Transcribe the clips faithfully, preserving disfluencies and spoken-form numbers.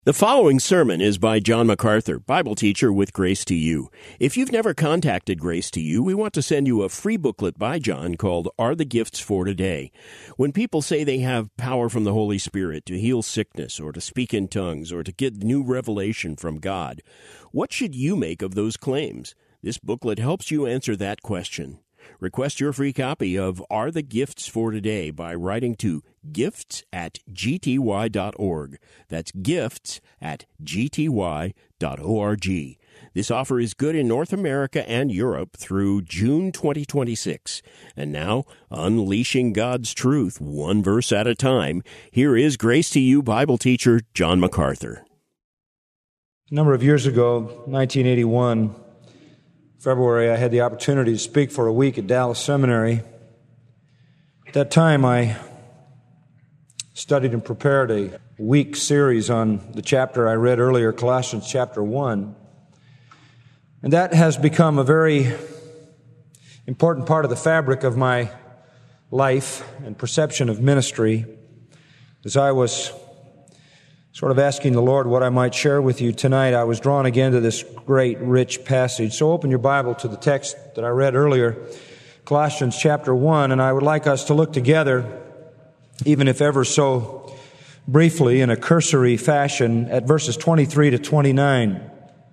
The following sermon is by John MacArthur, Bible teacher with Grace to You. If you've never contacted Grace to You, we want to send you a free booklet by John called Are the Gifts for Today? When people say they have power from the Holy Spirit to heal sickness or to speak in tongues or to get new revelation from God, what should you make of those claims? This booklet helps you answer that question. Request your free copy of Are the Gifts for Today by writing to gifts at g t y dot org. That's gifts at g t y dot org. This offer is good in North America and Europe through June twenty twenty-six. And now, unleashing God's truth one verse at a time, here is Grace to You Bible teacher John MacArthur. A number of years ago, nineteen eighty-one, February, I had the opportunity to speak for a week at Dallas Seminary. At that time, I studied and prepared a week series on the chapter I read earlier, Colossians chapter one. And that has become a very important part of the fabric of my life and perception of ministry. As I was sort of asking the Lord what I might share with you tonight, I was drawn again to this great, rich passage. So open your Bible to the text that I read earlier, Colossians chapter one, and I would like us to look together, even if ever so briefly, in a cursory fashion, at verses twenty-three to twenty-nine.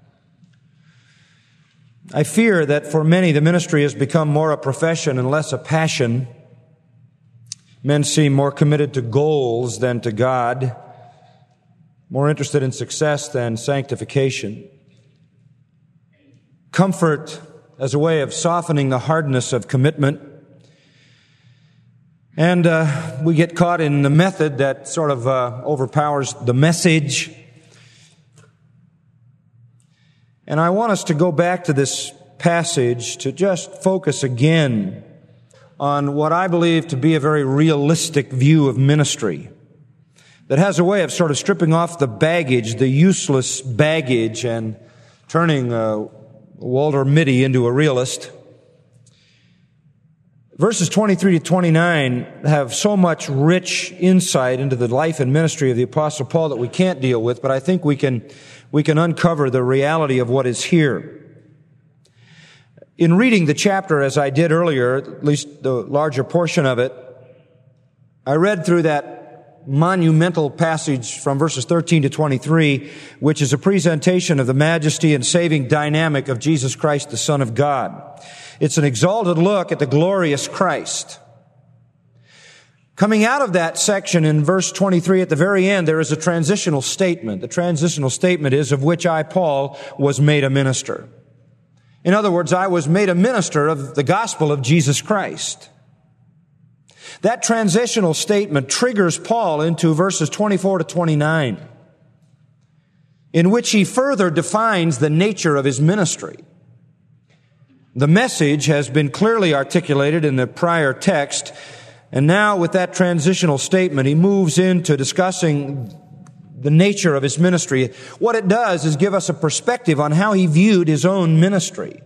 I fear that for many the ministry has become more a profession and less a passion. Men seem more committed to goals than to God, more interested in success than sanctification. Comfort as a way of softening the hardness of commitment. And uh, we get caught in the method that sort of uh, overpowers the message. And I want us to go back to this passage to just focus again on what I believe to be a very realistic view of ministry, that has a way of sort of stripping off the baggage, the useless baggage, and turning uh, Walter Mitty into a realist. Verses twenty-three to twenty-nine have so much rich insight into the life and ministry of the Apostle Paul that we can't deal with, but I think we can, we can uncover the reality of what is here. In reading the chapter as I did earlier, at least the larger portion of it, I read through that monumental passage from verses thirteen to twenty-three, which is a presentation of the majesty and saving dynamic of Jesus Christ, the Son of God. It's an exalted look at the glorious Christ. Coming out of that section in verse twenty-three, at the very end, there is a transitional statement. The transitional statement is, of which I, Paul, was made a minister. In other words, I was made a minister of the gospel of Jesus Christ. That transitional statement triggers Paul into verses twenty-four to twenty-nine, in which he further defines the nature of his ministry. The message has been clearly articulated in the prior text, and now with that transitional statement, he moves into discussing the nature of his ministry. What it does is give us a perspective on how he viewed his own ministry.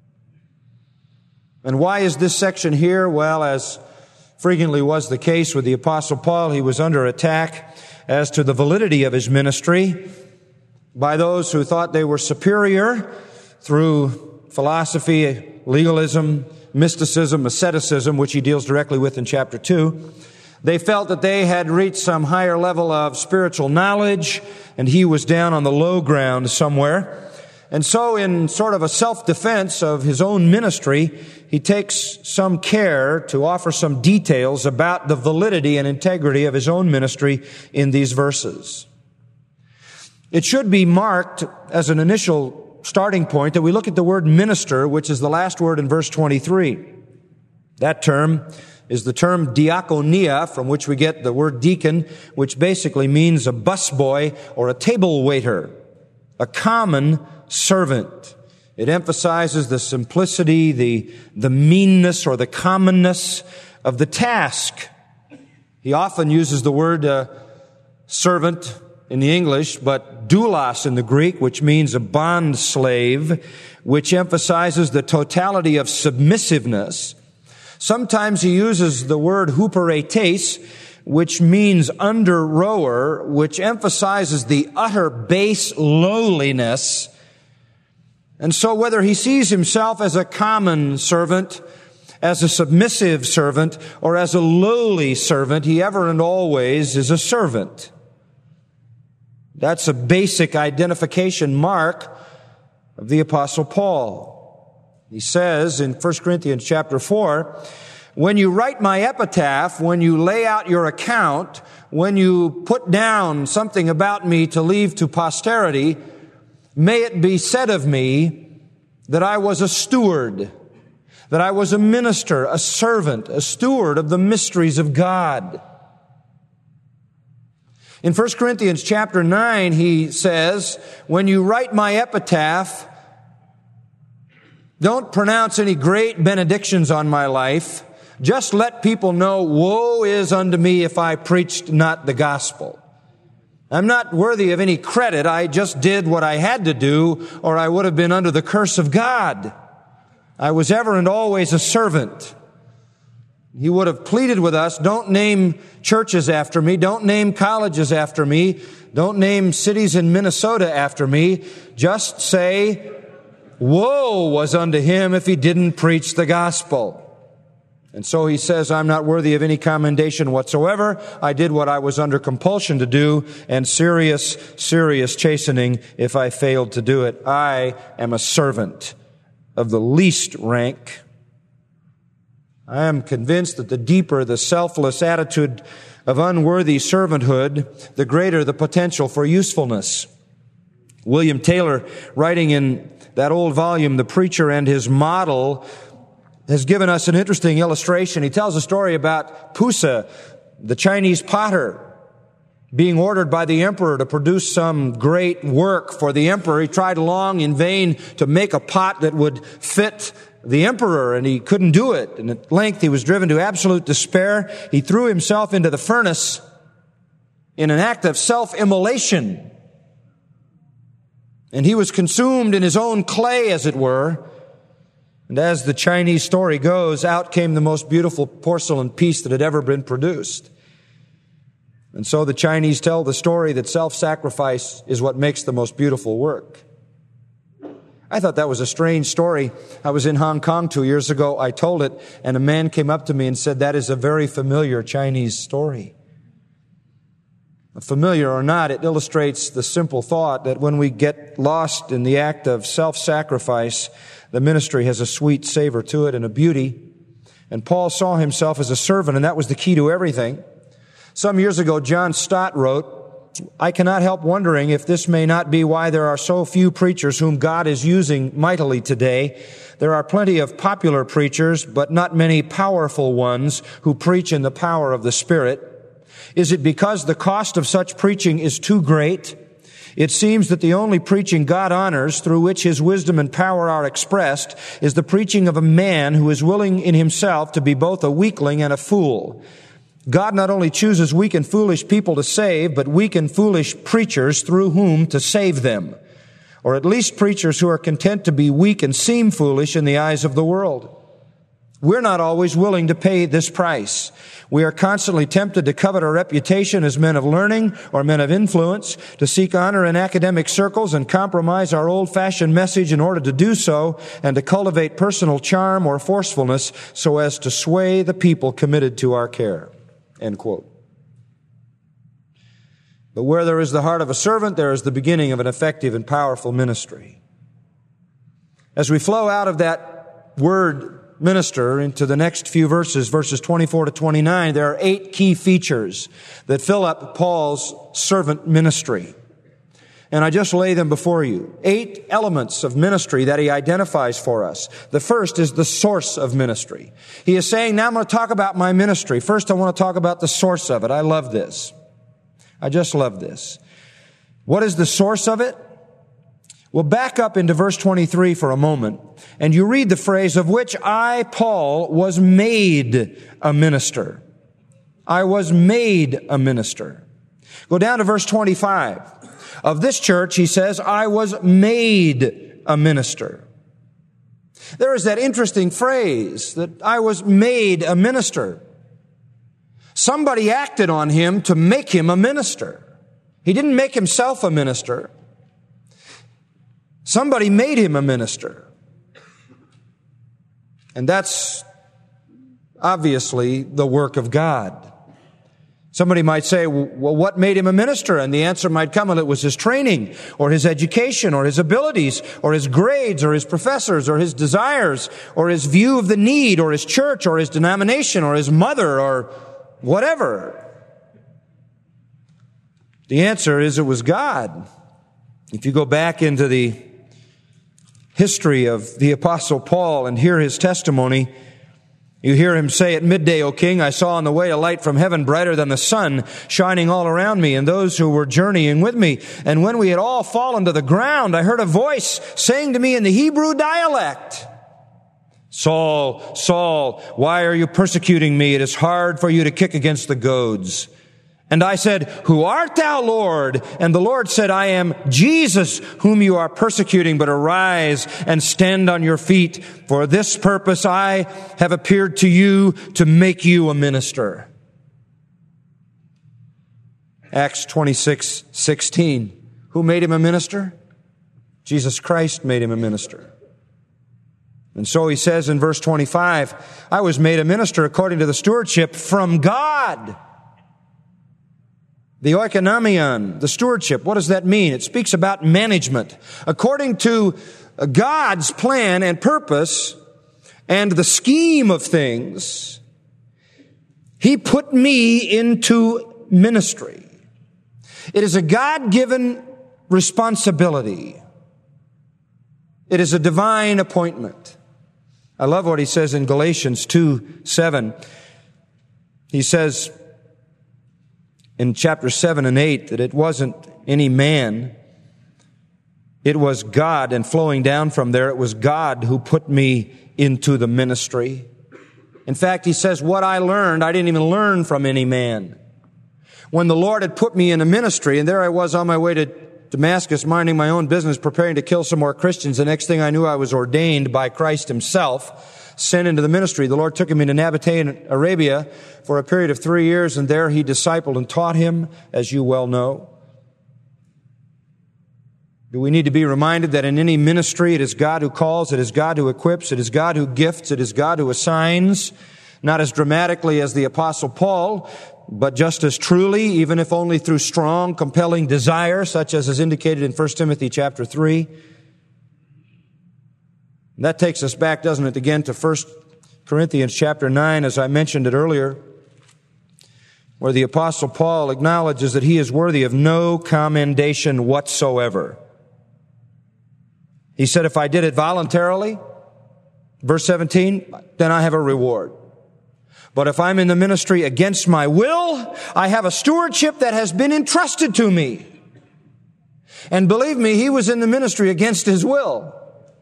And why is this section here? Well, as frequently was the case with the Apostle Paul, he was under attack as to the validity of his ministry by those who thought they were superior through philosophy, legalism, mysticism, asceticism, which he deals directly with in chapter two. They felt that they had reached some higher level of spiritual knowledge, and he was down on the low ground somewhere. And so in sort of a self-defense of his own ministry, he takes some care to offer some details about the validity and integrity of his own ministry in these verses. It should be marked as an initial starting point that we look at the word minister, which is the last word in verse twenty-three. That term is the term diakonia, from which we get the word deacon, which basically means a busboy or a table waiter, a common servant. It emphasizes the simplicity, the, the meanness or the commonness of the task. He often uses the word uh, servant in the English, but doulos in the Greek, which means a bond slave, which emphasizes the totality of submissiveness. Sometimes he uses the word huperetes, which means under rower, which emphasizes the utter base lowliness. And so whether he sees himself as a common servant, as a submissive servant, or as a lowly servant, he ever and always is a servant. That's a basic identification mark of the Apostle Paul. He says in First Corinthians chapter four, when you write my epitaph, when you lay out your account, when you put down something about me to leave to posterity, may it be said of me that I was a steward, that I was a minister, a servant, a steward of the mysteries of God. In First Corinthians chapter nine, he says, when you write my epitaph, don't pronounce any great benedictions on my life. Just let people know, woe is unto me if I preached not the gospel. I'm not worthy of any credit. I just did what I had to do, or I would have been under the curse of God. I was ever and always a servant. He would have pleaded with us, don't name churches after me, don't name colleges after me, don't name cities in Minnesota after me. Just say, woe was unto him if he didn't preach the gospel. And so he says, I'm not worthy of any commendation whatsoever. I did what I was under compulsion to do, and serious, serious chastening if I failed to do it. I am a servant of the least rank. I am convinced that the deeper the selfless attitude of unworthy servanthood, the greater the potential for usefulness. William Taylor, writing in that old volume, The Preacher and His Model, has given us an interesting illustration. He tells a story about Pusa, the Chinese potter, being ordered by the emperor to produce some great work for the emperor. He tried long in vain to make a pot that would fit the emperor, and he couldn't do it. And at length he was driven to absolute despair. He threw himself into the furnace in an act of self-immolation. And he was consumed in his own clay, as it were. And as the Chinese story goes, out came the most beautiful porcelain piece that had ever been produced. And so the Chinese tell the story that self-sacrifice is what makes the most beautiful work. I thought that was a strange story. I was in Hong Kong two years ago. I told it, and a man came up to me and said, that is a very familiar Chinese story. Familiar or not, it illustrates the simple thought that when we get lost in the act of self-sacrifice, the ministry has a sweet savor to it and a beauty. And Paul saw himself as a servant, and that was the key to everything. Some years ago, John Stott wrote, I cannot help wondering if this may not be why there are so few preachers whom God is using mightily today. There are plenty of popular preachers, but not many powerful ones who preach in the power of the Spirit. Is it because the cost of such preaching is too great? It seems that the only preaching God honors, through which His wisdom and power are expressed, is the preaching of a man who is willing in himself to be both a weakling and a fool. God not only chooses weak and foolish people to save, but weak and foolish preachers through whom to save them. Or at least preachers who are content to be weak and seem foolish in the eyes of the world. We're not always willing to pay this price. We are constantly tempted to covet our reputation as men of learning or men of influence, to seek honor in academic circles and compromise our old-fashioned message in order to do so, and to cultivate personal charm or forcefulness so as to sway the people committed to our care. End quote. But where there is the heart of a servant, there is the beginning of an effective and powerful ministry. As we flow out of that word minister into the next few verses, verses twenty-four to twenty-nine, there are eight key features that fill up Paul's servant ministry. And I just lay them before you. Eight elements of ministry that he identifies for us. The first is the source of ministry. He is saying, now I'm going to talk about my ministry. First, I want to talk about the source of it. I love this. I just love this. What is the source of it? Well, back up into verse twenty-three for a moment, and you read the phrase, of which I, Paul, was made a minister. I was made a minister. Go down to verse twenty-five. Of this church, he says, I was made a minister. There is that interesting phrase that I was made a minister. Somebody acted on him to make him a minister. He didn't make himself a minister. Somebody made him a minister. And that's obviously the work of God. Somebody might say, well, what made him a minister? And the answer might come, well, it was his training, or his education, or his abilities, or his grades, or his professors, or his desires, or his view of the need, or his church, or his denomination, or his mother, or whatever. The answer is it was God. If you go back into the history of the Apostle Paul and hear his testimony, you hear him say, at midday, O king, I saw on the way a light from heaven brighter than the sun shining all around me and those who were journeying with me. And when we had all fallen to the ground, I heard a voice saying to me in the Hebrew dialect, Saul, Saul, why are you persecuting me? It is hard for you to kick against the goads. And I said, who art thou, Lord? And the Lord said, I am Jesus, whom you are persecuting, but arise and stand on your feet. For this purpose I have appeared to you to make you a minister. Acts twenty-six sixteen. Who made him a minister? Jesus Christ made him a minister. And so he says in verse twenty-five, I was made a minister according to the stewardship from God. The oikonomion, the stewardship, what does that mean? It speaks about management. According to God's plan and purpose and the scheme of things, He put me into ministry. It is a God-given responsibility. It is a divine appointment. I love what he says in Galatians two seven. He says, in chapter seven and eight, that it wasn't any man, it was God, and flowing down from there, it was God who put me into the ministry. In fact, he says, what I learned, I didn't even learn from any man. When the Lord had put me in a ministry, and there I was on my way to Damascus, minding my own business, preparing to kill some more Christians, the next thing I knew, I was ordained by Christ Himself, sent into the ministry. The Lord took him into Nabatean Arabia for a period of three years, and there he discipled and taught him, as you well know. Do we need to be reminded that in any ministry, it is God who calls, it is God who equips, it is God who gifts, it is God who assigns, not as dramatically as the Apostle Paul, but just as truly, even if only through strong, compelling desire, such as is indicated in First Timothy chapter three. And that takes us back, doesn't it, again to First Corinthians chapter nine, as I mentioned it earlier, where the Apostle Paul acknowledges that he is worthy of no commendation whatsoever. He said, if I did it voluntarily, verse seventeen, then I have a reward. But if I'm in the ministry against my will, I have a stewardship that has been entrusted to me. And believe me, he was in the ministry against his will.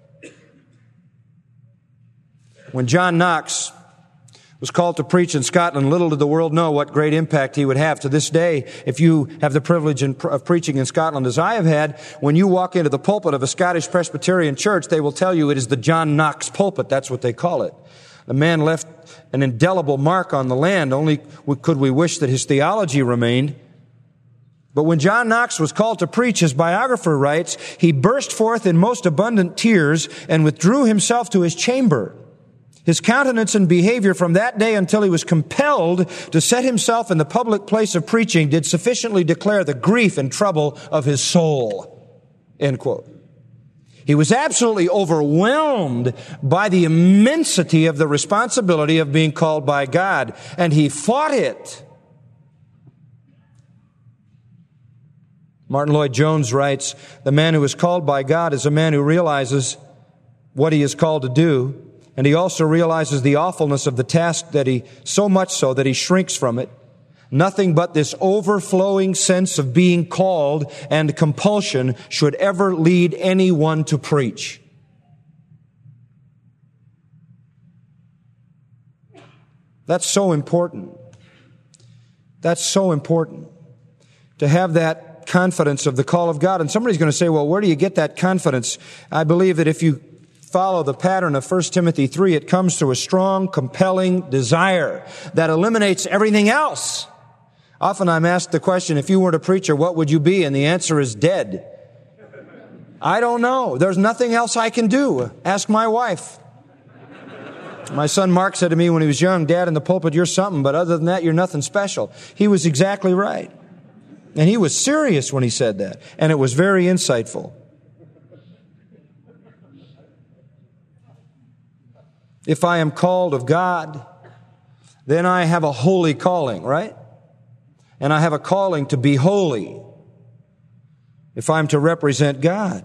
When John Knox was called to preach in Scotland, little did the world know what great impact he would have. To this day, if you have the privilege of preaching in Scotland as I have had, when you walk into the pulpit of a Scottish Presbyterian church, they will tell you it is the John Knox pulpit. That's what they call it. The man left an indelible mark on the land. Only could we wish that his theology remained. But when John Knox was called to preach, his biographer writes, he burst forth in most abundant tears and withdrew himself to his chamber. His countenance and behavior from that day until he was compelled to set himself in the public place of preaching did sufficiently declare the grief and trouble of his soul. End quote. He was absolutely overwhelmed by the immensity of the responsibility of being called by God, and he fought it. Martin Lloyd-Jones writes, the man who is called by God is a man who realizes what he is called to do, and he also realizes the awfulness of the task that he, so much so that he shrinks from it. Nothing but this overflowing sense of being called and compulsion should ever lead anyone to preach. That's so important. That's so important to have that confidence of the call of God. And somebody's going to say, well, where do you get that confidence? I believe that if you follow the pattern of First Timothy three, it comes through a strong, compelling desire that eliminates everything else. Often I'm asked the question, if you weren't a preacher, what would you be? And the answer is dead. I don't know. There's nothing else I can do. Ask my wife. My son Mark said to me when he was young, Dad, in the pulpit, you're something, but other than that, you're nothing special. He was exactly right. And he was serious when he said that. And it was very insightful. If I am called of God, then I have a holy calling, right? And I have a calling to be holy if I'm to represent God.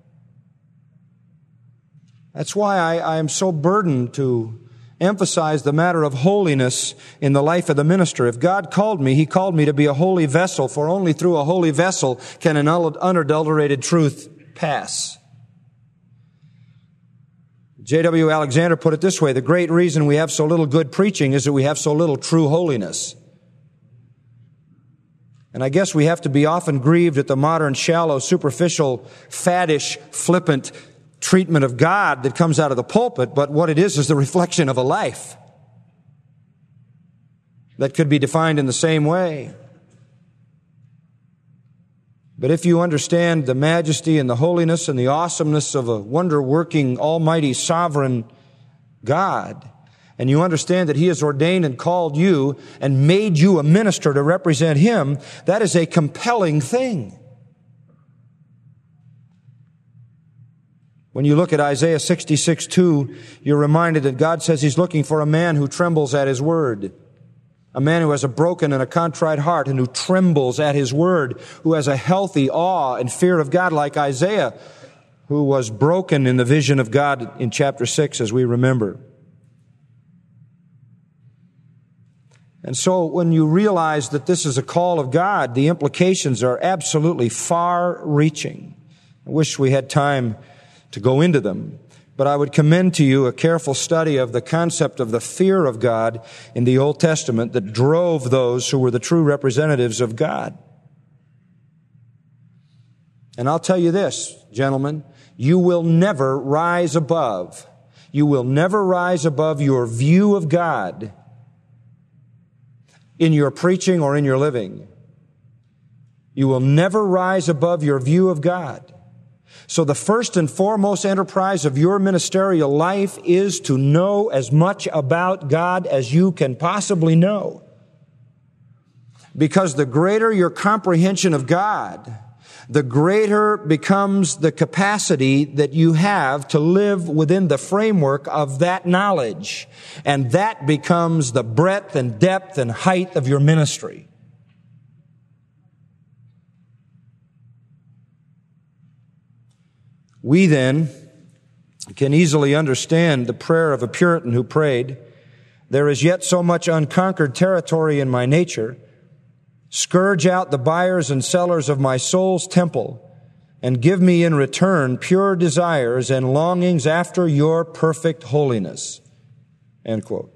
That's why I, I am so burdened to emphasize the matter of holiness in the life of the minister. If God called me, He called me to be a holy vessel, for only through a holy vessel can an unadulterated truth pass. J W Alexander put it this way, the great reason we have so little good preaching is that we have so little true holiness. And I guess we have to be often grieved at the modern, shallow, superficial, faddish, flippant treatment of God that comes out of the pulpit, but what it is is the reflection of a life that could be defined in the same way. But if you understand the majesty and the holiness and the awesomeness of a wonder-working, almighty, sovereign God, and you understand that He has ordained and called you and made you a minister to represent Him, that is a compelling thing. When you look at Isaiah sixty-six two, you're reminded that God says He's looking for a man who trembles at His word. A man who has a broken and a contrite heart and who trembles at His word, who has a healthy awe and fear of God like Isaiah, who was broken in the vision of God in chapter six, as we remember. And so when you realize that this is a call of God, the implications are absolutely far-reaching. I wish we had time to go into them. But I would commend to you a careful study of the concept of the fear of God in the Old Testament that drove those who were the true representatives of God. And I'll tell you this, gentlemen, you will never rise above, you will never rise above your view of God in your preaching or in your living. You will never rise above your view of God. So the first and foremost enterprise of your ministerial life is to know as much about God as you can possibly know. Because the greater your comprehension of God, the greater becomes the capacity that you have to live within the framework of that knowledge. And that becomes the breadth and depth and height of your ministry. We then can easily understand the prayer of a Puritan who prayed, "There is yet so much unconquered territory in my nature. Scourge out the buyers and sellers of my soul's temple, and give me in return pure desires and longings after your perfect holiness." End quote.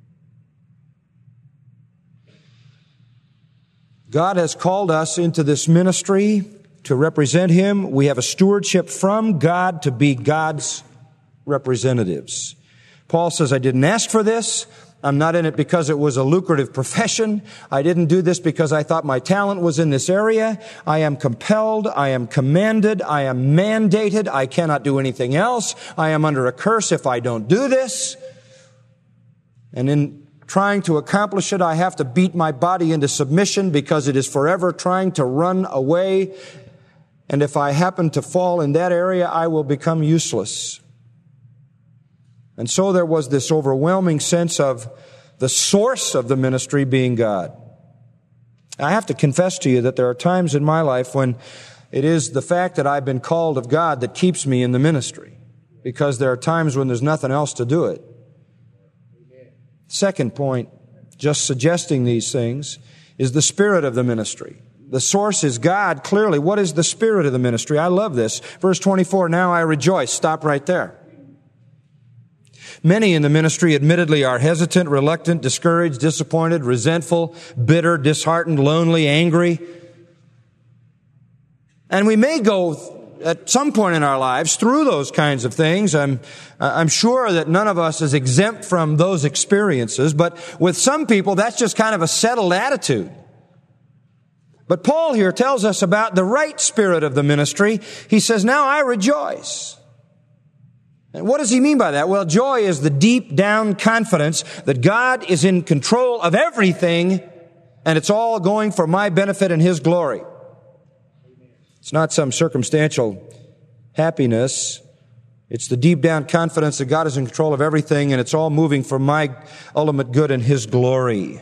God has called us into this ministry to represent Him. We have a stewardship from God to be God's representatives. Paul says, I didn't ask for this. I'm not in it because it was a lucrative profession. I didn't do this because I thought my talent was in this area. I am compelled. I am commanded. I am mandated. I cannot do anything else. I am under a curse if I don't do this. And in trying to accomplish it, I have to beat my body into submission because it is forever trying to run away. And if I happen to fall in that area, I will become useless. And so there was this overwhelming sense of the source of the ministry being God. I have to confess to you that there are times in my life when it is the fact that I've been called of God that keeps me in the ministry, because there are times when there's nothing else to do it. Second point, just suggesting these things, is the spirit of the ministry. The source is God, clearly. What is the spirit of the ministry? I love this. Verse twenty-four, now I rejoice. Stop right there. Many in the ministry admittedly are hesitant, reluctant, discouraged, disappointed, resentful, bitter, disheartened, lonely, angry. And we may go at some point in our lives through those kinds of things. I'm, I'm sure that none of us is exempt from those experiences, but with some people, that's just kind of a settled attitude. But Paul here tells us about the right spirit of the ministry. He says, now I rejoice. And what does he mean by that? Well, joy is the deep down confidence that God is in control of everything, and it's all going for my benefit and His glory. It's not some circumstantial happiness. It's the deep down confidence that God is in control of everything, and it's all moving for my ultimate good and His glory.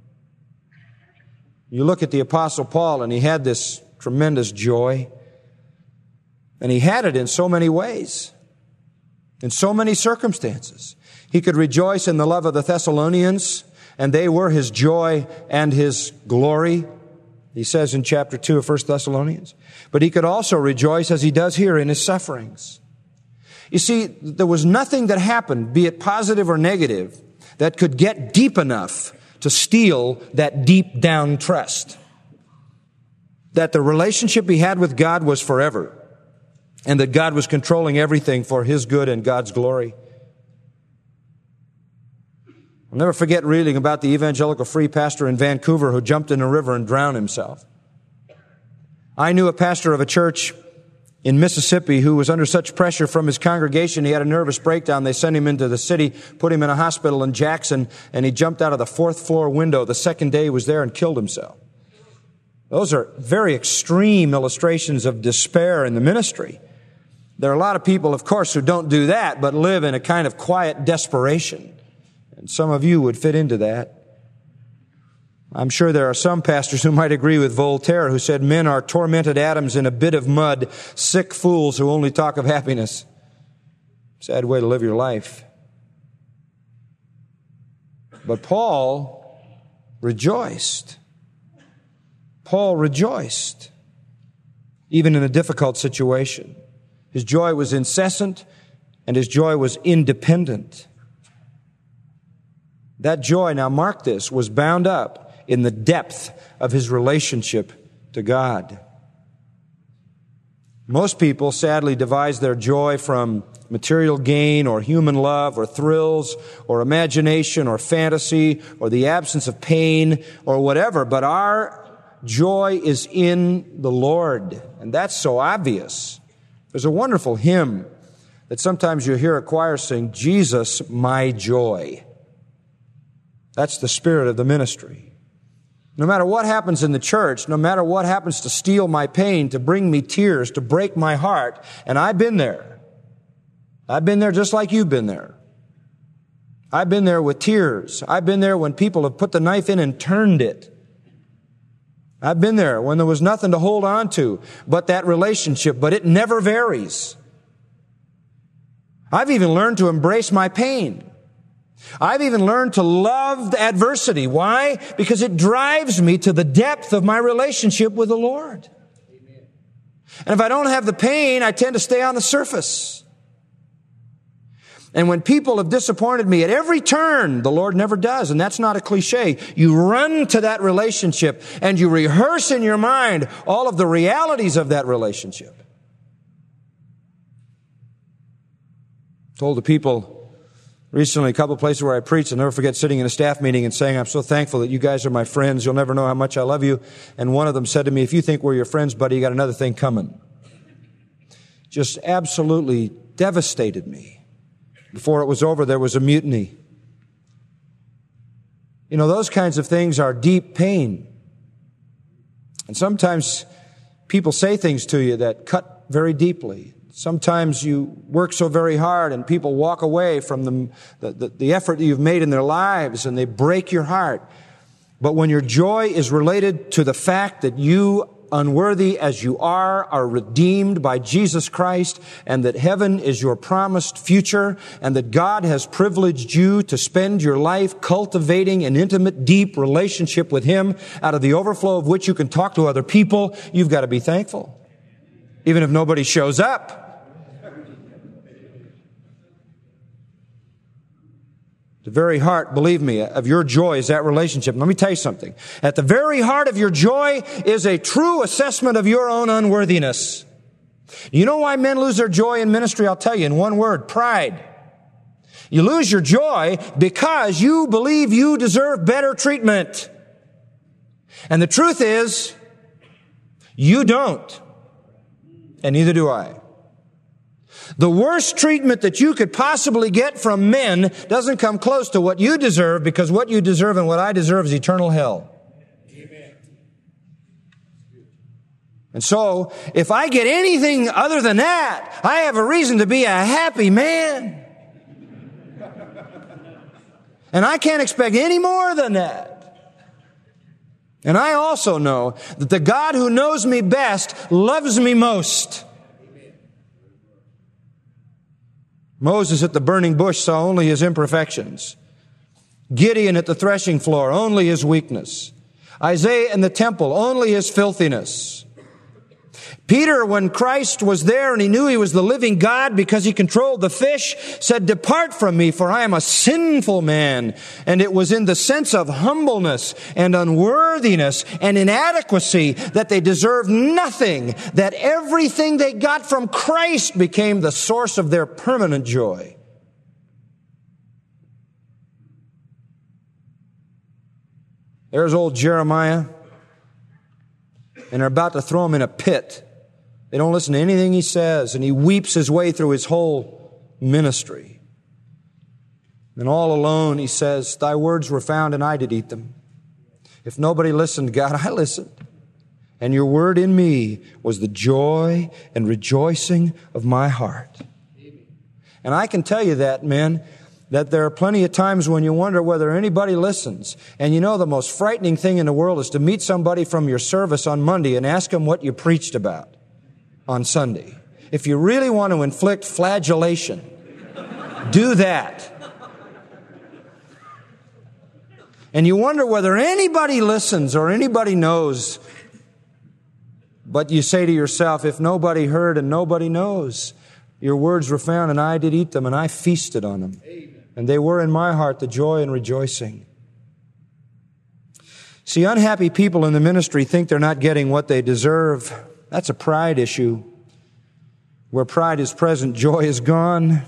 You look at the Apostle Paul, and he had this tremendous joy. And he had it in so many ways, in so many circumstances. He could rejoice in the love of the Thessalonians, and they were his joy and his glory, he says in chapter two of First Thessalonians. But he could also rejoice, as he does here, in his sufferings. You see, there was nothing that happened, be it positive or negative, that could get deep enough to steal that deep down trust. That the relationship he had with God was forever, and that God was controlling everything for His good and God's glory. I'll never forget reading about the evangelical free pastor in Vancouver who jumped in a river and drowned himself. I knew a pastor of a church in Mississippi who was under such pressure from his congregation, he had a nervous breakdown. They sent him into the city, put him in a hospital in Jackson, and he jumped out of the fourth floor window the second day he was there and killed himself. Those are very extreme illustrations of despair in the ministry. There are a lot of people, of course, who don't do that, but live in a kind of quiet desperation. And some of you would fit into that. I'm sure there are some pastors who might agree with Voltaire, who said, men are tormented atoms in a bit of mud, sick fools who only talk of happiness. Sad way to live your life. But Paul rejoiced. Paul rejoiced, even in a difficult situation. His joy was incessant, and his joy was independent. That joy, now mark this, was bound up in the depth of his relationship to God. Most people sadly devise their joy from material gain or human love or thrills or imagination or fantasy or the absence of pain or whatever, but our joy is in the Lord, and that's so obvious. There's a wonderful hymn that sometimes you hear a choir sing, Jesus, my joy. That's the spirit of the ministry. No matter what happens in the church, no matter what happens to steal my pain, to bring me tears, to break my heart, and I've been there. I've been there just like you've been there. I've been there with tears. I've been there when people have put the knife in and turned it. I've been there when there was nothing to hold on to but that relationship, but it never varies. I've even learned to embrace my pain. I've even learned to love adversity. Why? Because it drives me to the depth of my relationship with the Lord. Amen. And if I don't have the pain, I tend to stay on the surface. And when people have disappointed me at every turn, the Lord never does, and that's not a cliche. You run to that relationship and you rehearse in your mind all of the realities of that relationship. I told the people recently, a couple of places where I preached, I'll never forget sitting in a staff meeting and saying, I'm so thankful that you guys are my friends. You'll never know how much I love you. And one of them said to me, if you think we're your friends, buddy, you got another thing coming. Just absolutely devastated me. Before it was over, there was a mutiny. You know, those kinds of things are deep pain. And sometimes people say things to you that cut very deeply. Sometimes you work so very hard and people walk away from the, the, the effort that you've made in their lives and they break your heart. But when your joy is related to the fact that you, unworthy as you are, are redeemed by Jesus Christ, and that heaven is your promised future, and that God has privileged you to spend your life cultivating an intimate, deep relationship with Him, out of the overflow of which you can talk to other people, you've got to be thankful. Even if nobody shows up. The very heart, believe me, of your joy is that relationship. Let me tell you something. At the very heart of your joy is a true assessment of your own unworthiness. You know why men lose their joy in ministry? I'll tell you in one word, pride. You lose your joy because you believe you deserve better treatment. And the truth is, you don't. And neither do I. The worst treatment that you could possibly get from men doesn't come close to what you deserve, because what you deserve and what I deserve is eternal hell. Amen. And so, if I get anything other than that, I have a reason to be a happy man. And I can't expect any more than that. And I also know that the God who knows me best loves me most. Moses at the burning bush saw only his imperfections. Gideon at the threshing floor, only his weakness. Isaiah in the temple, only his filthiness. Peter, when Christ was there and he knew he was the living God because he controlled the fish, said, "Depart from me, for I am a sinful man." And it was in the sense of humbleness and unworthiness and inadequacy that they deserved nothing, that everything they got from Christ became the source of their permanent joy. There's old Jeremiah, and they're about to throw him in a pit. They don't listen to anything he says, and he weeps his way through his whole ministry. And all alone, he says, "Thy words were found, and I did eat them." If nobody listened, God, I listened. And your word in me was the joy and rejoicing of my heart. And I can tell you that, men, that there are plenty of times when you wonder whether anybody listens. And you know, the most frightening thing in the world is to meet somebody from your service on Monday and ask them what you preached about on Sunday. If you really want to inflict flagellation, do that. And you wonder whether anybody listens or anybody knows. But you say to yourself, if nobody heard and nobody knows, your words were found and I did eat them and I feasted on them. And they were in my heart the joy and rejoicing. See, unhappy people in the ministry think they're not getting what they deserve. That's a pride issue. Where pride is present, joy is gone.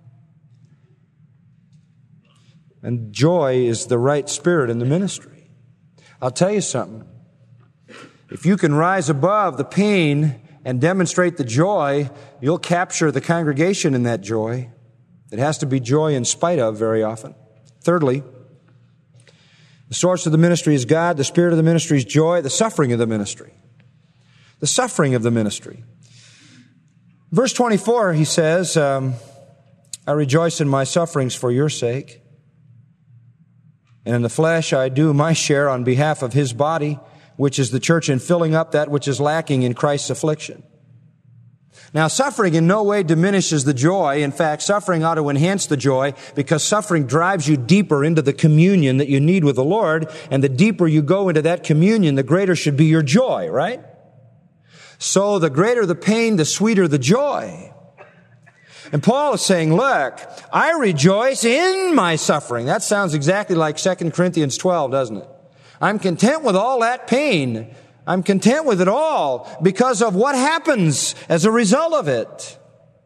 And joy is the right spirit in the ministry. I'll tell you something. If you can rise above the pain and demonstrate the joy, you'll capture the congregation in that joy. It has to be joy in spite of very often. Thirdly, the source of the ministry is God. The spirit of the ministry is joy. The suffering of the ministry. The suffering of the ministry. Verse twenty-four, he says, um, I rejoice in my sufferings for your sake. And in the flesh I do my share on behalf of his body, which is the church, in filling up that which is lacking in Christ's affliction. Now, suffering in no way diminishes the joy. In fact, suffering ought to enhance the joy, because suffering drives you deeper into the communion that you need with the Lord. And the deeper you go into that communion, the greater should be your joy, right? So the greater the pain, the sweeter the joy. And Paul is saying, look, I rejoice in my suffering. That sounds exactly like Second Corinthians twelve, doesn't it? I'm content with all that pain. I'm content with it all because of what happens as a result of it.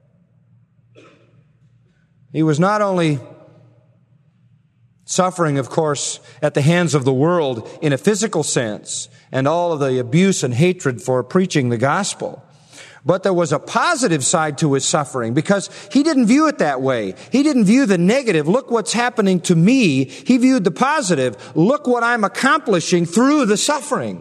He was not only suffering, of course, at the hands of the world in a physical sense, and all of the abuse and hatred for preaching the gospel, but there was a positive side to his suffering, because he didn't view it that way. He didn't view the negative, look what's happening to me. He viewed the positive, look what I'm accomplishing through the suffering.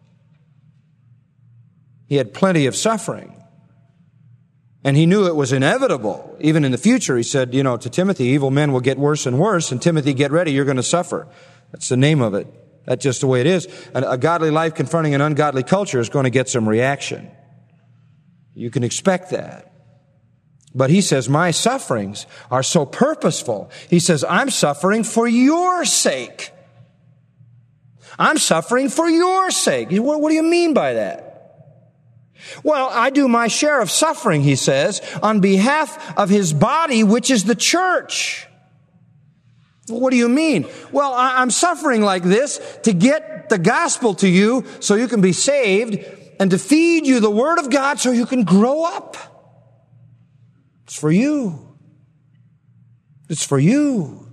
He had plenty of suffering. And he knew it was inevitable. Even in the future, he said, you know, to Timothy, evil men will get worse and worse, and Timothy, get ready, you're going to suffer. That's the name of it. That's just the way it is. A godly life confronting an ungodly culture is going to get some reaction. You can expect that. But he says, my sufferings are so purposeful. He says, I'm suffering for your sake. I'm suffering for your sake. What, what do you mean by that? Well, I do my share of suffering, he says, on behalf of his body, which is the church. What do you mean? Well, I'm suffering like this to get the gospel to you so you can be saved, and to feed you the Word of God so you can grow up. It's for you. It's for you.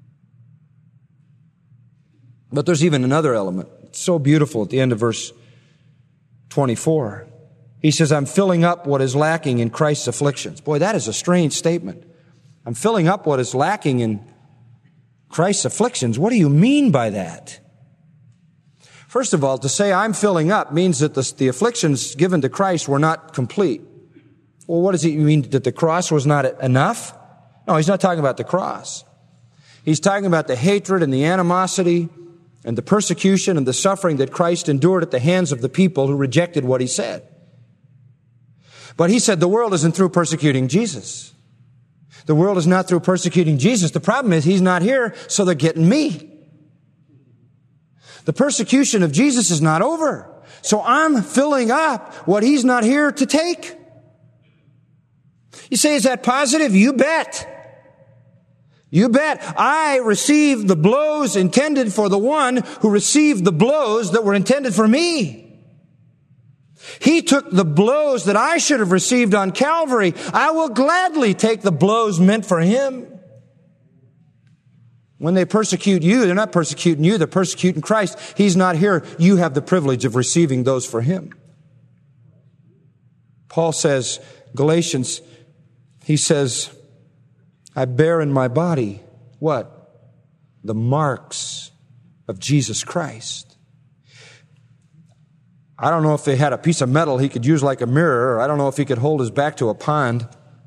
But there's even another element. It's so beautiful at the end of verse twenty-four. He says, I'm filling up what is lacking in Christ's afflictions. Boy, that is a strange statement. I'm filling up what is lacking in Christ's afflictions. What do you mean by that? First of all, to say I'm filling up means that the, the afflictions given to Christ were not complete. Well, what does he mean? That the cross was not enough? No, he's not talking about the cross. He's talking about the hatred and the animosity and the persecution and the suffering that Christ endured at the hands of the people who rejected what he said. But he said the world isn't through persecuting Jesus. The world is not through persecuting Jesus. The problem is he's not here, so they're getting me. The persecution of Jesus is not over, so I'm filling up what he's not here to take. You say, is that positive? You bet. You bet. I received the blows intended for the one who received the blows that were intended for me. He took the blows that I should have received on Calvary. I will gladly take the blows meant for him. When they persecute you, they're not persecuting you, they're persecuting Christ. He's not here. You have the privilege of receiving those for him. Paul says, Galatians, he says, I bear in my body, what? The marks of Jesus Christ. I don't know if they had a piece of metal he could use like a mirror, or I don't know if he could hold his back to a pond.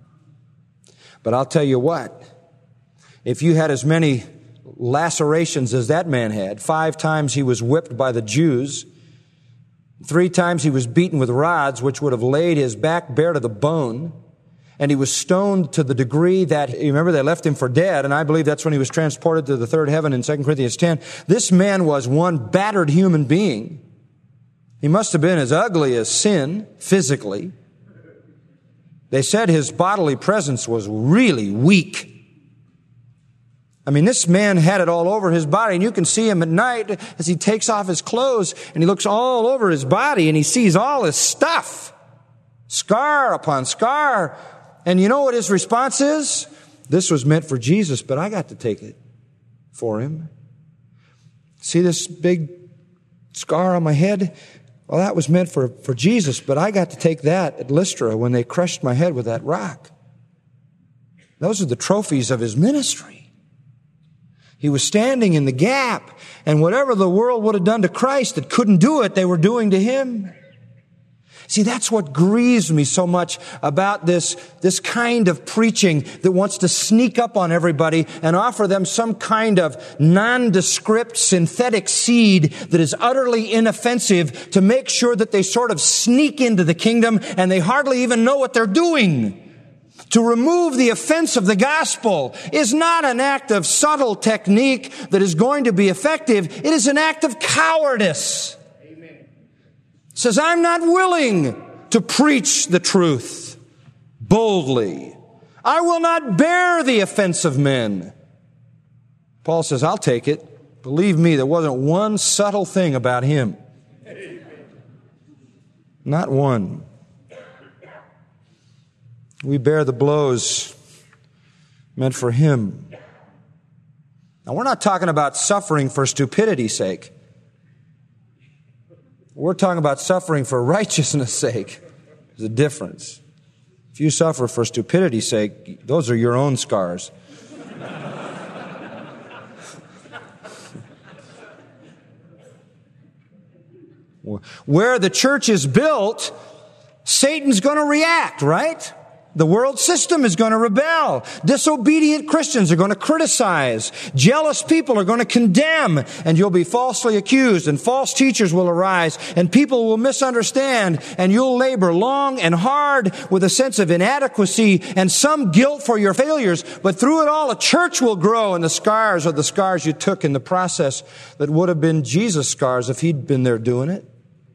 But I'll tell you what, if you had as many lacerations as that man had, five times he was whipped by the Jews, three times he was beaten with rods, which would have laid his back bare to the bone, and he was stoned to the degree that, you remember, they left him for dead, and I believe that's when he was transported to the third heaven in Second Corinthians ten. This man was one battered human being. He must have been as ugly as sin, physically. They said his bodily presence was really weak. I mean, this man had it all over his body, and you can see him at night as he takes off his clothes, and he looks all over his body, and he sees all his stuff. Scar upon scar. And you know what his response is? This was meant for Jesus, but I got to take it for him. See this big scar on my head? Well, that was meant for, for Jesus, but I got to take that at Lystra when they crushed my head with that rock. Those are the trophies of his ministry. He was standing in the gap, and whatever the world would have done to Christ that couldn't do it, they were doing to him. See, that's what grieves me so much about this, this kind of preaching that wants to sneak up on everybody and offer them some kind of nondescript synthetic seed that is utterly inoffensive to make sure that they sort of sneak into the kingdom and they hardly even know what they're doing. To remove the offense of the gospel is not an act of subtle technique that is going to be effective. It is an act of cowardice. Says, I'm not willing to preach the truth boldly. I will not bear the offense of men. Paul says, I'll take it. Believe me, there wasn't one subtle thing about him. Not one. We bear the blows meant for him. Now, we're not talking about suffering for stupidity's sake. We're talking about suffering for righteousness' sake. There's a difference. If you suffer for stupidity's sake, those are your own scars. Where the church is built, Satan's going to react, right? The world system is going to rebel. Disobedient Christians are going to criticize. Jealous people are going to condemn. And you'll be falsely accused, and false teachers will arise, and people will misunderstand, and you'll labor long and hard with a sense of inadequacy and some guilt for your failures. But through it all, a church will grow, and the scars are the scars you took in the process that would have been Jesus' scars if he'd been there doing it.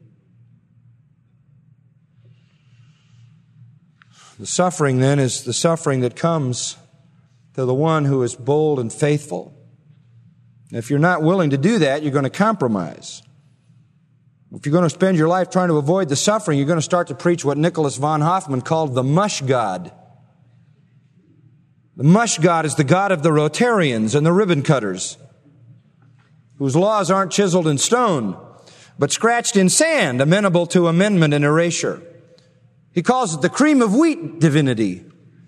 The suffering, then, is the suffering that comes to the one who is bold and faithful. If you're not willing to do that, you're going to compromise. If you're going to spend your life trying to avoid the suffering, you're going to start to preach what Nicholas von Hoffman called the mush God. The mush God is the God of the Rotarians and the ribbon cutters, whose laws aren't chiseled in stone, but scratched in sand, amenable to amendment and erasure. He calls it the cream of wheat divinity.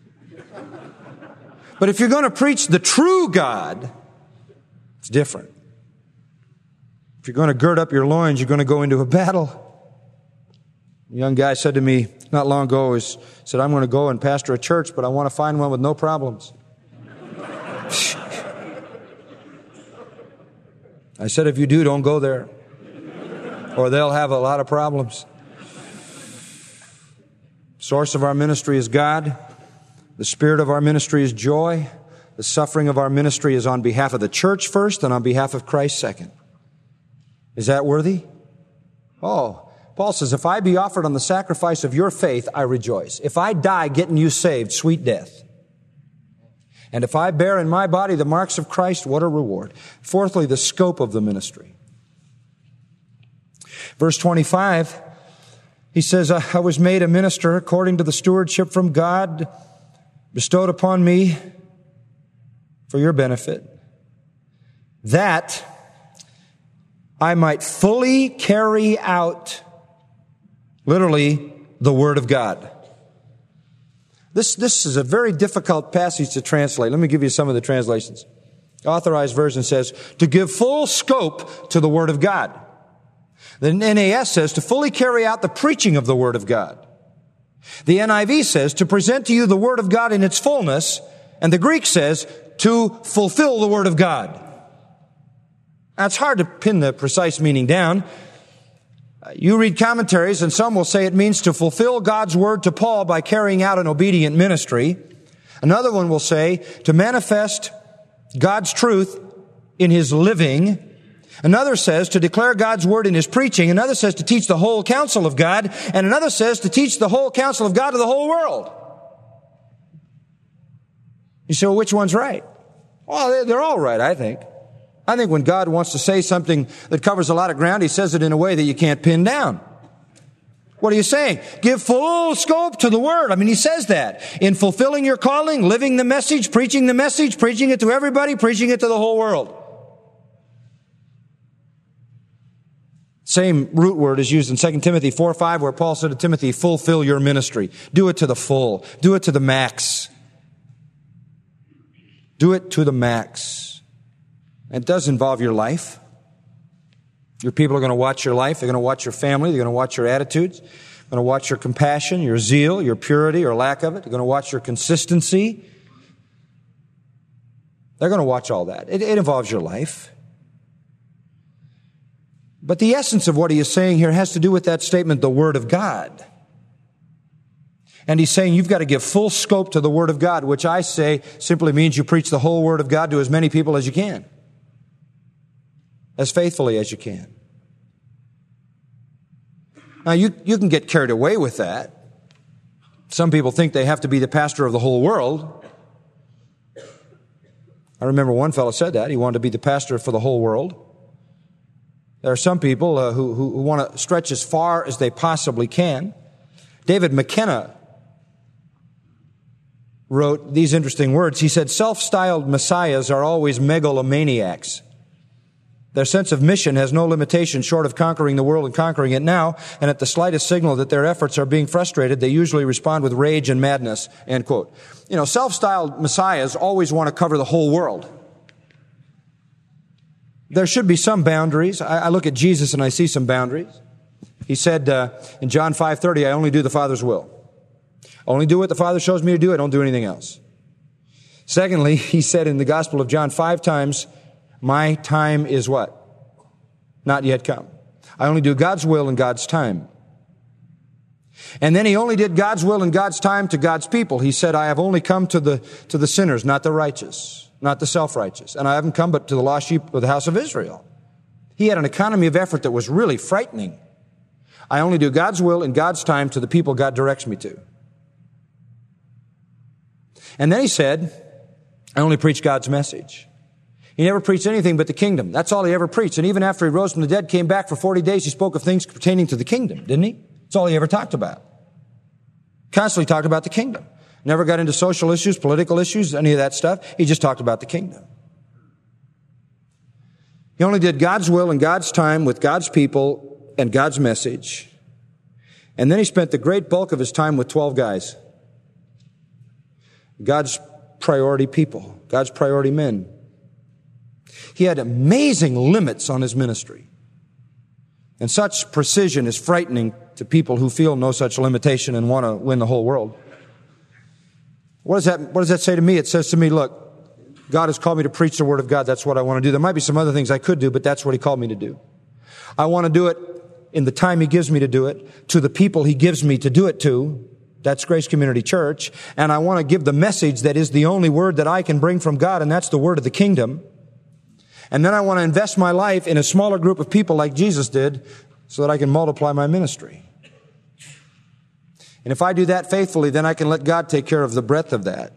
But if you're going to preach the true God, it's different. If you're going to gird up your loins, you're going to go into a battle. A young guy said to me not long ago, he said, I'm going to go and pastor a church, but I want to find one with no problems. I said, if you do, don't go there, or they'll have a lot of problems. Source of our ministry is God. The spirit of our ministry is joy. The suffering of our ministry is on behalf of the church first and on behalf of Christ second. Is that worthy? Oh, Paul says, if I be offered on the sacrifice of your faith, I rejoice. If I die getting you saved, sweet death. And if I bear in my body the marks of Christ, what a reward. Fourthly, the scope of the ministry. Verse twenty-five, he says, I was made a minister according to the stewardship from God bestowed upon me for your benefit, that I might fully carry out, literally, the Word of God. This, this is a very difficult passage to translate. Let me give you some of the translations. The Authorized Version says, to give full scope to the Word of God. The N A S says, to fully carry out the preaching of the Word of God. The N I V says, to present to you the Word of God in its fullness. And the Greek says, to fulfill the Word of God. Now, it's hard to pin the precise meaning down. You read commentaries, and some will say it means to fulfill God's word to Paul by carrying out an obedient ministry. Another one will say to manifest God's truth in his living. Another says to declare God's word in his preaching. Another says to teach the whole counsel of God. And another says to teach the whole counsel of God to the whole world. You say, well, which one's right? Well, they're all right, I think. I think when God wants to say something that covers a lot of ground, he says it in a way that you can't pin down. What are you saying? Give full scope to the Word. I mean, he says that. In fulfilling your calling, living the message, preaching the message, preaching it to everybody, preaching it to the whole world. Same root word is used in Second Timothy four five, where Paul said to Timothy, fulfill your ministry. Do it to the full. Do it to the max. Do it to the max. It does involve your life. Your people are going to watch your life. They're going to watch your family. They're going to watch your attitudes. They're going to watch your compassion, your zeal, your purity or lack of it. They're going to watch your consistency. They're going to watch all that. It, it involves your life. But the essence of what he is saying here has to do with that statement, the Word of God. And he's saying you've got to give full scope to the Word of God, which I say simply means you preach the whole Word of God to as many people as you can. As faithfully as you can. Now, you, you can get carried away with that. Some people think they have to be the pastor of the whole world. I remember one fellow said that. He wanted to be the pastor for the whole world. There are some people uh, who, who, who want to stretch as far as they possibly can. David McKenna wrote these interesting words. He said, self-styled messiahs are always megalomaniacs. Their sense of mission has no limitation short of conquering the world and conquering it now, and at the slightest signal that their efforts are being frustrated, they usually respond with rage and madness, end quote. You know, self-styled messiahs always want to cover the whole world. There should be some boundaries. I, I look at Jesus and I see some boundaries. He said uh, in John five thirty, I only do the Father's will. I only do what the Father shows me to do. I don't do anything else. Secondly, he said in the Gospel of John five times, my time is what? Not yet come. I only do God's will in God's time. And then he only did God's will in God's time to God's people. He said, I have only come to the, to the sinners, not the righteous, not the self-righteous. And I haven't come but to the lost sheep of the house of Israel. He had an economy of effort that was really frightening. I only do God's will in God's time to the people God directs me to. And then he said, I only preach God's message. He never preached anything but the kingdom. That's all he ever preached. And even after he rose from the dead, came back for forty days, he spoke of things pertaining to the kingdom, didn't he? That's all he ever talked about. Constantly talked about the kingdom. Never got into social issues, political issues, any of that stuff. He just talked about the kingdom. He only did God's will in God's time with God's people and God's message. And then he spent the great bulk of his time with twelve guys. God's priority people, God's priority men. He had amazing limits on his ministry. And such precision is frightening to people who feel no such limitation and want to win the whole world. What does that, what does that say to me? It says to me, look, God has called me to preach the Word of God. That's what I want to do. There might be some other things I could do, but that's what He called me to do. I want to do it in the time He gives me to do it, to the people He gives me to do it to. That's Grace Community Church. And I want to give the message that is the only word that I can bring from God, and that's the word of the kingdom. And then I want to invest my life in a smaller group of people like Jesus did so that I can multiply my ministry. And if I do that faithfully, then I can let God take care of the breadth of that.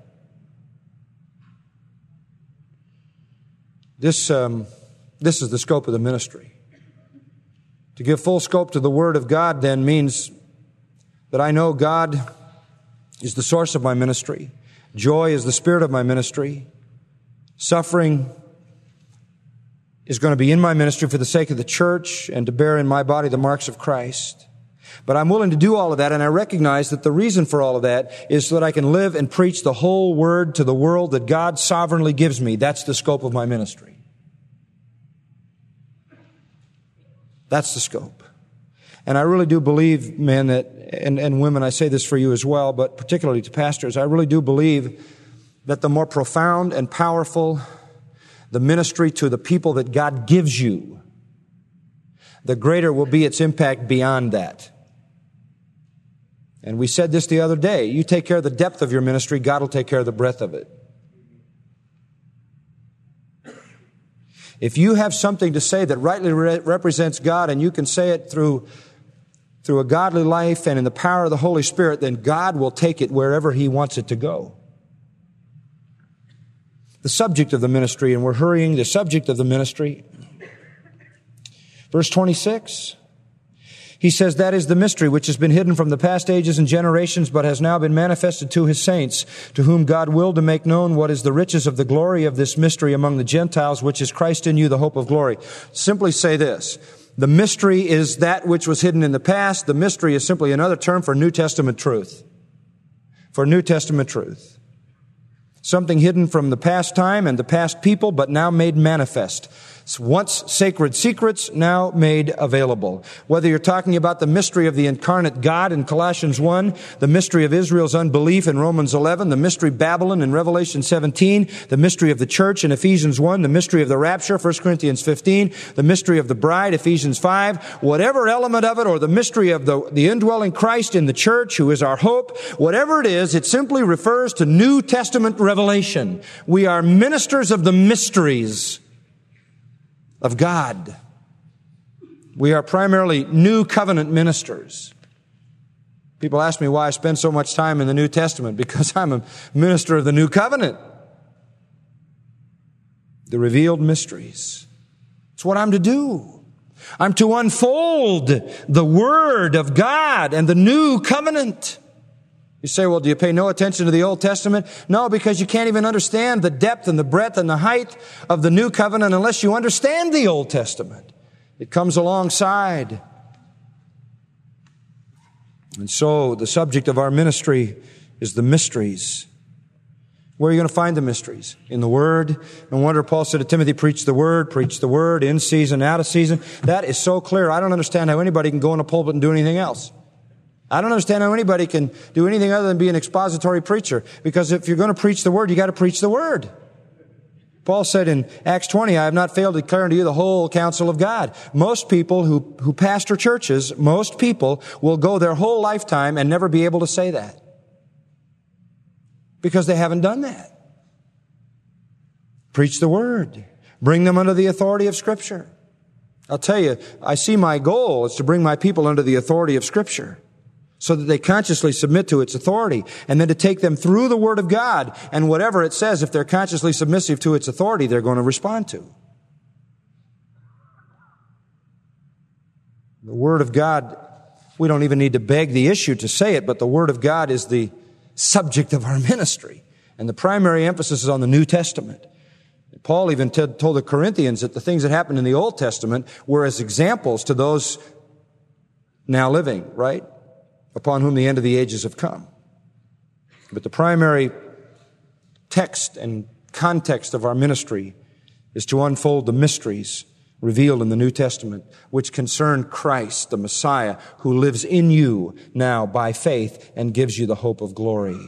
This, um, this is the scope of the ministry. To give full scope to the Word of God then means that I know God is the source of my ministry. Joy is the spirit of my ministry. Suffering is going to be in my ministry for the sake of the church and to bear in my body the marks of Christ. But I'm willing to do all of that, and I recognize that the reason for all of that is so that I can live and preach the whole Word to the world that God sovereignly gives me. That's the scope of my ministry. That's the scope. And I really do believe, men, that, and, and women, I say this for you as well, but particularly to pastors, I really do believe that the more profound and powerful the ministry to the people that God gives you, the greater will be its impact beyond that. And we said this the other day. You take care of the depth of your ministry, God will take care of the breadth of it. If you have something to say that rightly re- represents God, and you can say it through, through a godly life and in the power of the Holy Spirit, then God will take it wherever He wants it to go. The subject of the ministry, and we're hurrying, the subject of the ministry, verse twenty-six, he says, that is the mystery which has been hidden from the past ages and generations, but has now been manifested to His saints, to whom God willed to make known what is the riches of the glory of this mystery among the Gentiles, which is Christ in you, the hope of glory. Simply say this. The mystery is that which was hidden in the past. The mystery is simply another term for New Testament truth. For New Testament truth. Something hidden from the past time and the past people, but now made manifest. Once sacred secrets, now made available. Whether you're talking about the mystery of the incarnate God in Colossians one, the mystery of Israel's unbelief in Romans eleven, the mystery of Babylon in Revelation seventeen, the mystery of the church in Ephesians one, the mystery of the rapture, First Corinthians fifteen, the mystery of the bride, Ephesians five, whatever element of it, or the mystery of the, the indwelling Christ in the church, who is our hope, whatever it is, it simply refers to New Testament revelation. We are ministers of the mysteries of God. We are primarily New Covenant ministers. People ask me why I spend so much time in the New Testament. Because I'm a minister of the New Covenant. The revealed mysteries. It's what I'm to do. I'm to unfold the Word of God and the New Covenant. You say, well, do you pay no attention to the Old Testament? No, because you can't even understand the depth and the breadth and the height of the New Covenant unless you understand the Old Testament. It comes alongside. And so the subject of our ministry is the mysteries. Where are you going to find the mysteries? In the Word. No wonder Paul said to Timothy, preach the Word, preach the Word, in season, out of season. That is so clear. I don't understand how anybody can go in a pulpit and do anything else. I don't understand how anybody can do anything other than be an expository preacher. Because if you're going to preach the Word, you got to preach the Word. Paul said in Acts twenty, I have not failed to declare unto you the whole counsel of God. Most people who, who pastor churches, most people will go their whole lifetime and never be able to say that. Because they haven't done that. Preach the Word. Bring them under the authority of Scripture. I'll tell you, I see my goal is to bring my people under the authority of Scripture, so that they consciously submit to its authority, and then to take them through the Word of God, and whatever it says, if they're consciously submissive to its authority, they're going to respond to. The Word of God, we don't even need to beg the issue to say it, but the Word of God is the subject of our ministry. And the primary emphasis is on the New Testament. Paul even t- told the Corinthians that the things that happened in the Old Testament were as examples to those now living, right? Upon whom the end of the ages have come. But the primary text and context of our ministry is to unfold the mysteries revealed in the New Testament, which concern Christ, the Messiah, who lives in you now by faith and gives you the hope of glory.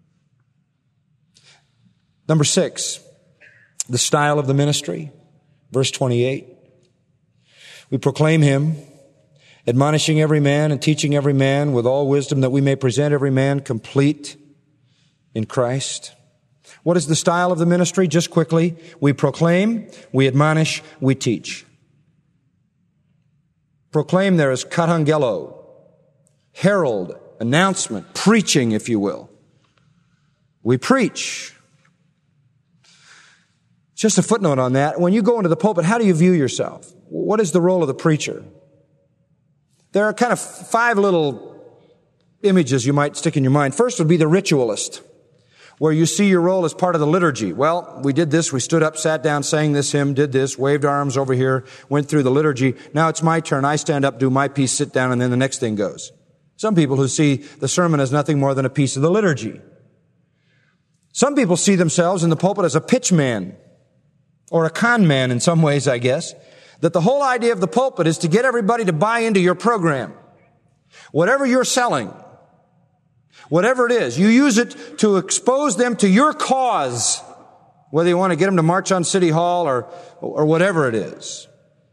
Number six, the style of the ministry. Verse twenty-eight. We proclaim Him, admonishing every man and teaching every man with all wisdom, that we may present every man complete in Christ. What is the style of the ministry? Just quickly, we proclaim, we admonish, we teach. Proclaim there is katangelo, herald, announcement, preaching, if you will. We preach. Just a footnote on that. When you go into the pulpit, how do you view yourself? What is the role of the preacher? There are kind of five little images you might stick in your mind. First would be the ritualist, where you see your role as part of the liturgy. Well, we did this, we stood up, sat down, sang this hymn, did this, waved our arms over here, went through the liturgy. Now it's my turn. I stand up, do my piece, sit down, and then the next thing goes. Some people who see the sermon as nothing more than a piece of the liturgy. Some people see themselves in the pulpit as a pitch man, or a con man in some ways, I guess, that the whole idea of the pulpit is to get everybody to buy into your program. Whatever you're selling, whatever it is, you use it to expose them to your cause, whether you want to get them to march on City Hall or, or whatever it is.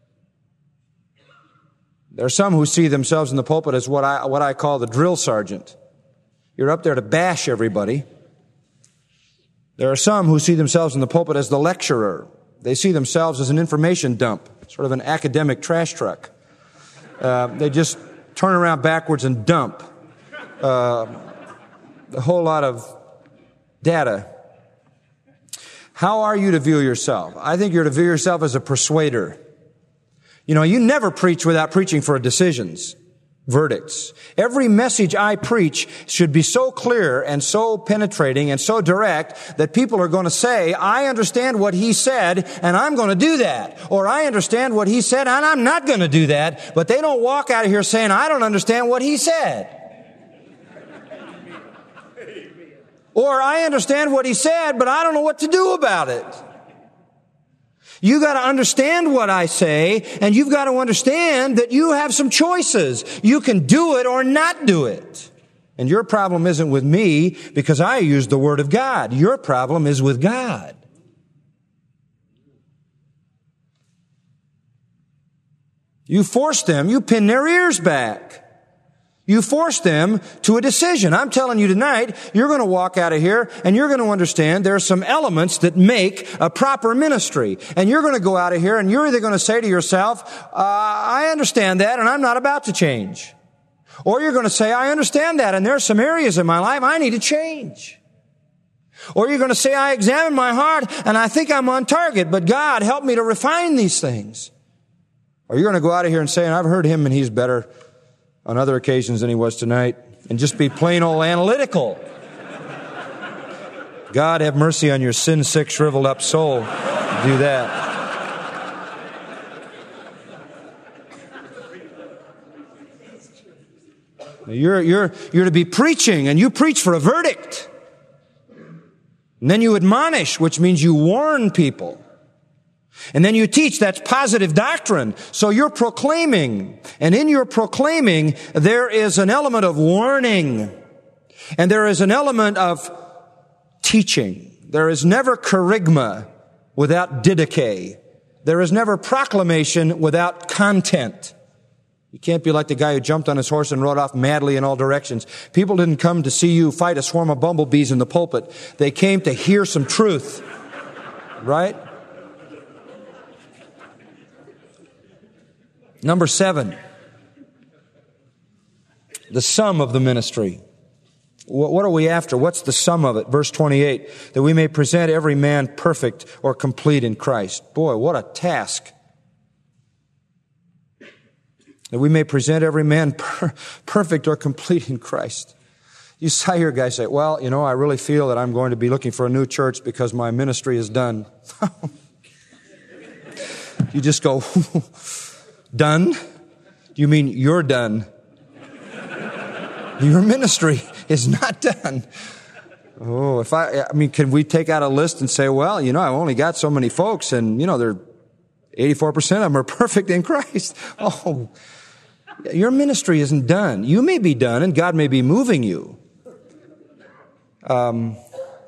There are some who see themselves in the pulpit as what I, what I call the drill sergeant. You're up there to bash everybody. There are some who see themselves in the pulpit as the lecturer. They see themselves as an information dump, sort of an academic trash truck. Uh, they just turn around backwards and dump uh, a whole lot of data. How are you to view yourself? I think you're to view yourself as a persuader. You know, you never preach without preaching for decisions, verdicts. Every message I preach should be so clear and so penetrating and so direct that people are going to say, I understand what he said and I'm going to do that. Or I understand what he said and I'm not going to do that. But they don't walk out of here saying, I don't understand what he said. Or I understand what he said, but I don't know what to do about it. You got to understand what I say, and you've got to understand that you have some choices. You can do it or not do it. And your problem isn't with me because I use the Word of God. Your problem is with God. You force them, you pin their ears back. You force them to a decision. I'm telling you tonight, you're going to walk out of here and you're going to understand there are some elements that make a proper ministry. And you're going to go out of here and you're either going to say to yourself, uh, I understand that and I'm not about to change. Or you're going to say, I understand that and there are some areas in my life I need to change. Or you're going to say, I examine my heart and I think I'm on target, but God, help me to refine these things. Or you're going to go out of here and say, I've heard him and he's better on other occasions than he was tonight, and just be plain old analytical. God have mercy on your sin-sick, shriveled up soul. Do that. You're, you're, you're to be preaching, and you preach for a verdict. And then you admonish, which means you warn people. And then you teach, that's positive doctrine. So you're proclaiming. And in your proclaiming, there is an element of warning. And there is an element of teaching. There is never kerygma without didache. There is never proclamation without content. You can't be like the guy who jumped on his horse and rode off madly in all directions. People didn't come to see you fight a swarm of bumblebees in the pulpit. They came to hear some truth. Right? Number seven, The sum of the ministry. What are we after? What's the sum of it? Verse twenty-eight, that we may present every man perfect or complete in Christ. Boy, what a task. That we may present every man per- perfect or complete in Christ. You say your guy say, well, you know, I really feel that I'm going to be looking for a new church because my ministry is done. You just go, done? You mean you're done? Your ministry is not done. Oh, if I, I mean, can we take out a list and say, well, you know, I've only got so many folks and, you know, they're eighty-four percent of them are perfect in Christ. Oh, your ministry isn't done. You may be done and God may be moving you. Um,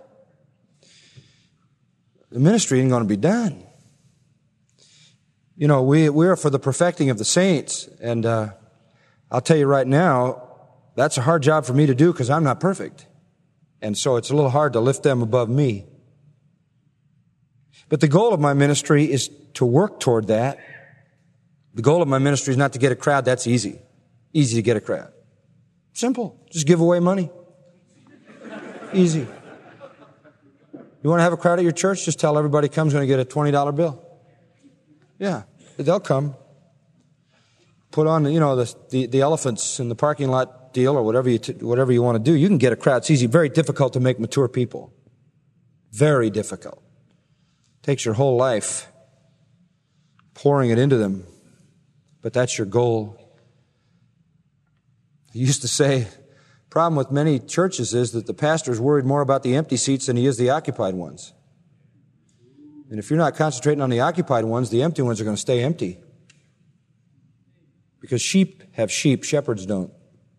the ministry isn't going to be done. You know, we, we are for the perfecting of the saints. And, uh, I'll tell you right now, that's a hard job for me to do because I'm not perfect. And so it's a little hard to lift them above me. But the goal of my ministry is to work toward that. The goal of my ministry is not to get a crowd. That's easy. Easy to get a crowd. Simple. Just give away money. Easy. You want to have a crowd at your church? Just tell everybody comes going to get a twenty dollar bill. Yeah, they'll come. Put on, you know, the, the, the elephants in the parking lot deal or whatever you, t- whatever you want to do. You can get a crowd. It's easy. Very difficult to make mature people. Very difficult. Takes your whole life pouring it into them. But that's your goal. I used to say, problem with many churches is that the pastor's worried more about the empty seats than he is the occupied ones. And if you're not concentrating on the occupied ones, the empty ones are going to stay empty. Because sheep have sheep, shepherds don't.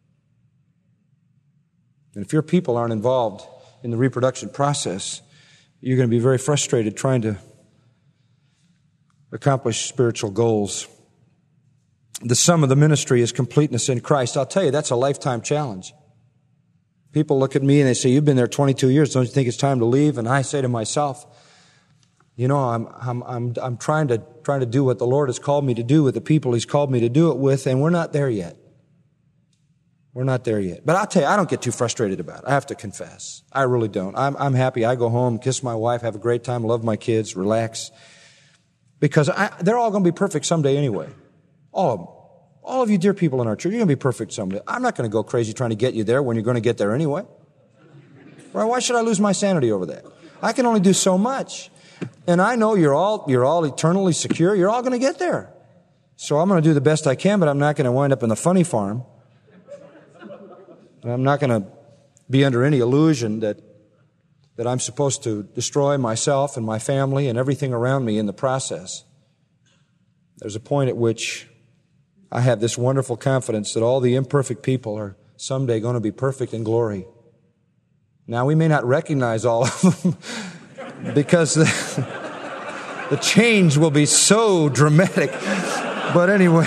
And if your people aren't involved in the reproduction process, you're going to be very frustrated trying to accomplish spiritual goals. The sum of the ministry is completeness in Christ. I'll tell you, that's a lifetime challenge. People look at me and they say, you've been there twenty-two years, don't you think it's time to leave? And I say to myself, you know, I'm, I'm, I'm, I'm trying to, trying to do what the Lord has called me to do with the people He's called me to do it with, and we're not there yet. We're not there yet. But I'll tell you, I don't get too frustrated about it. I have to confess. I really don't. I'm, I'm happy. I go home, kiss my wife, have a great time, love my kids, relax. Because I, they're all going to be perfect someday anyway. All of them. All of you dear people in our church, you're going to be perfect someday. I'm not going to go crazy trying to get you there when you're going to get there anyway. Right? Why should I lose my sanity over that? I can only do so much. And I know you're all, you're all eternally secure. You're all going to get there. So I'm going to do the best I can, but I'm not going to wind up in the funny farm. And I'm not going to be under any illusion that, that I'm supposed to destroy myself and my family and everything around me in the process. There's a point at which I have this wonderful confidence that all the imperfect people are someday going to be perfect in glory. Now, we may not recognize all of them because the, the change will be so dramatic. But anyway,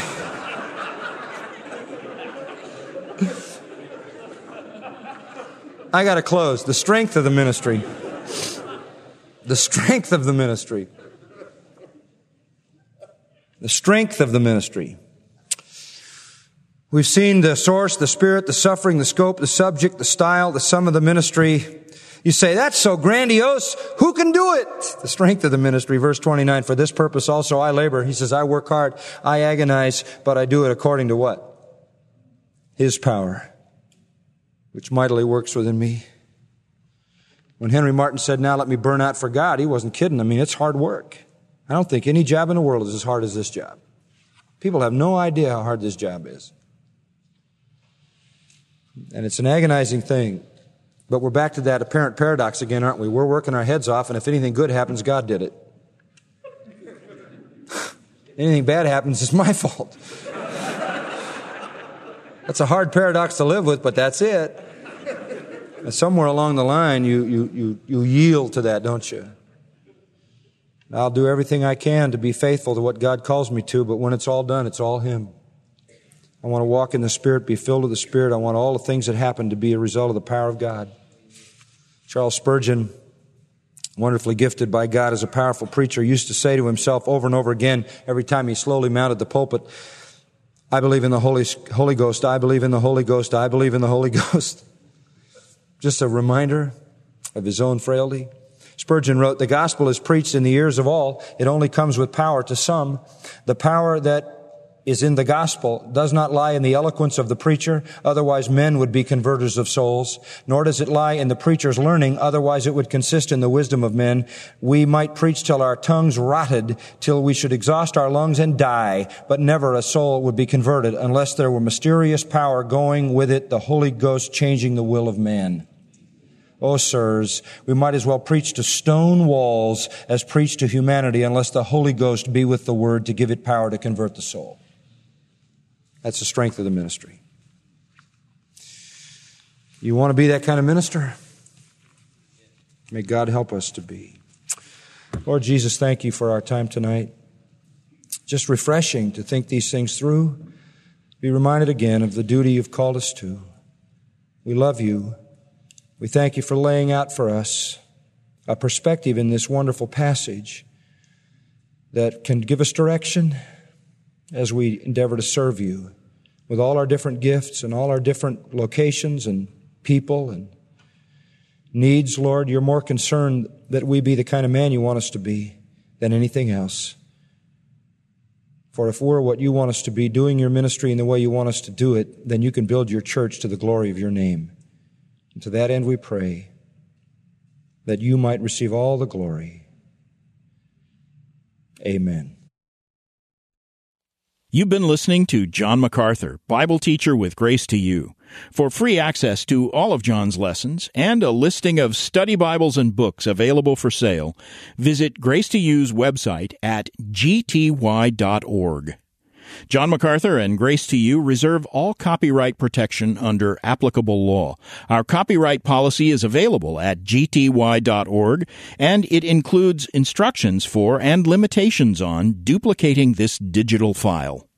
I got to close. The strength of the ministry. The strength of the ministry. The strength of the ministry. We've seen the source, the spirit, the suffering, the scope, the subject, the style, the sum of the ministry. You say, that's so grandiose. Who can do it? The strength of the ministry. Verse twenty-nine, for this purpose also I labor. He says, I work hard, I agonize, but I do it according to what? His power, which mightily works within me. When Henry Martin said, now let me burn out for God, he wasn't kidding. I mean, it's hard work. I don't think any job in the world is as hard as this job. People have no idea how hard this job is. And it's an agonizing thing. But we're back to that apparent paradox again, aren't we? We're working our heads off, and if anything good happens, God did it. Anything bad happens, it's my fault. That's a hard paradox to live with, but that's it. And somewhere along the line, you, you, you, you yield to that, don't you? I'll do everything I can to be faithful to what God calls me to, but when it's all done, it's all Him. I want to walk in the Spirit, be filled with the Spirit. I want all the things that happen to be a result of the power of God. Charles Spurgeon, wonderfully gifted by God as a powerful preacher, used to say to himself over and over again, every time he slowly mounted the pulpit, I believe in the Holy, Holy Ghost. I believe in the Holy Ghost. I believe in the Holy Ghost. Just a reminder of his own frailty. Spurgeon wrote, the gospel is preached in the ears of all. It only comes with power to some. The power that is in the gospel does not lie in the eloquence of the preacher, otherwise men would be converters of souls, nor does it lie in the preacher's learning, otherwise it would consist in the wisdom of men. We might preach till our tongues rotted, till we should exhaust our lungs and die, but never a soul would be converted unless there were mysterious power going with it, the Holy Ghost changing the will of man. Oh, sirs, we might as well preach to stone walls as preach to humanity unless the Holy Ghost be with the word to give it power to convert the soul. That's the strength of the ministry. You want to be that kind of minister? May God help us to be. Lord Jesus, thank you for our time tonight. Just refreshing to think these things through. Be reminded again of the duty you've called us to. We love you. We thank you for laying out for us a perspective in this wonderful passage that can give us direction as we endeavor to serve you with all our different gifts and all our different locations and people and needs. Lord, you're more concerned that we be the kind of man you want us to be than anything else. For if we're what you want us to be, doing your ministry in the way you want us to do it, then you can build your church to the glory of your name. And to that end we pray that you might receive all the glory. Amen. You've been listening to John MacArthur, Bible teacher with Grace to You. For free access to all of John's lessons and a listing of study Bibles and books available for sale, visit Grace to You's website at g t y dot org. John MacArthur and Grace to You reserve all copyright protection under applicable law. Our copyright policy is available at g t y dot org, and it includes instructions for and limitations on duplicating this digital file.